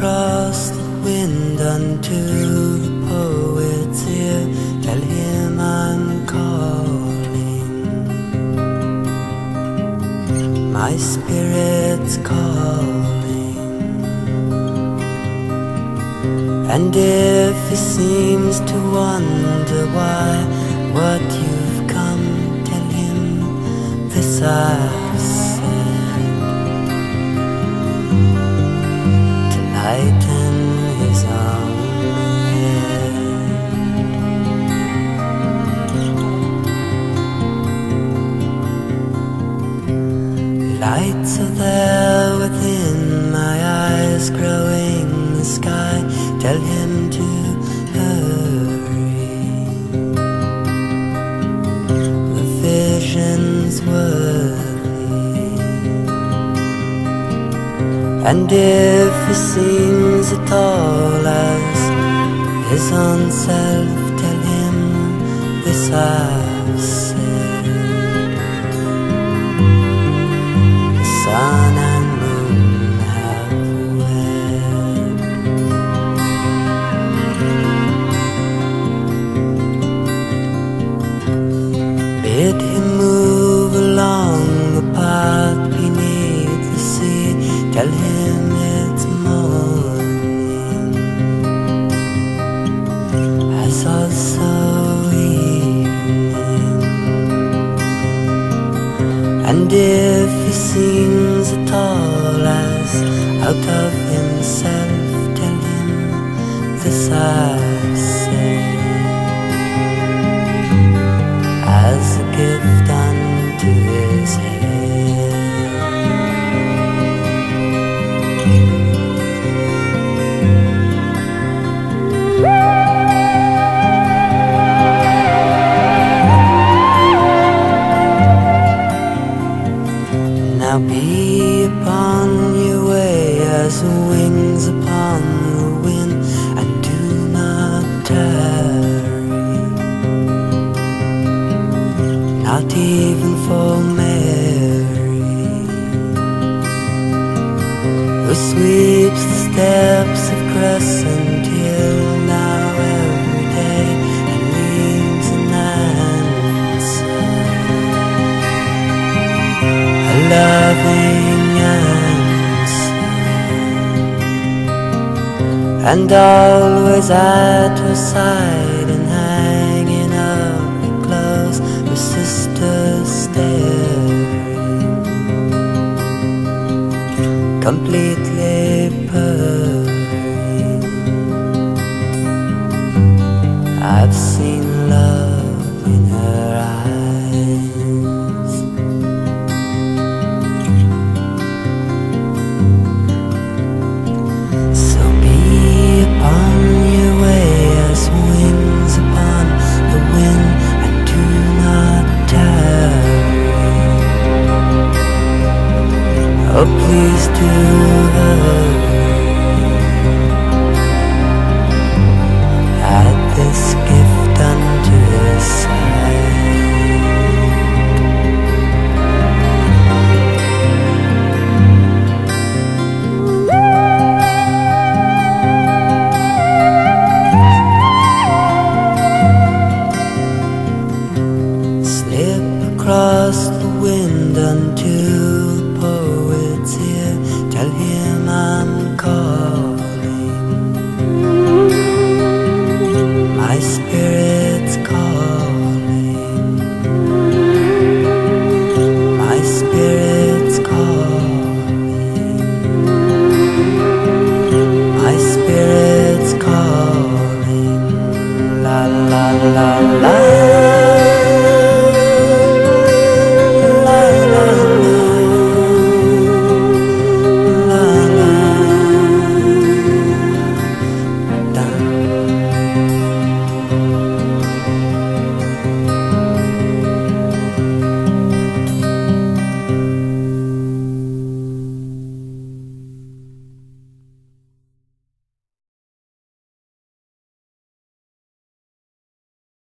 across the wind unto the poet's ear. Tell him I'm calling, my spirit's calling. And if he seems to wonder why, what you've come, tell him this I've said, to lighten his own head. Lights are there within my eyes, growing the sky. Tell him to hurry, the vision's worthy. And if he seems at all as his own self, tell him this I've said. The sun and moon have wed. Bid him move along the path beneath the sea. Tell him it's morning, as also evening. And if he seems at all as out of himself, tell him this I've said, as a gift unto his head. Now be upon your way as wings upon the wind, and do not tarry, not even for Mary, who sweeps the steps of Crescent Hill now every day, and leaves an answer, a loving answer, and always at her side and hanging up the clothes, her sister's staring, completely purring. I've seen love in her eyes. So be upon your way as wings upon the wind, and do not tarry. Oh, please do hurry.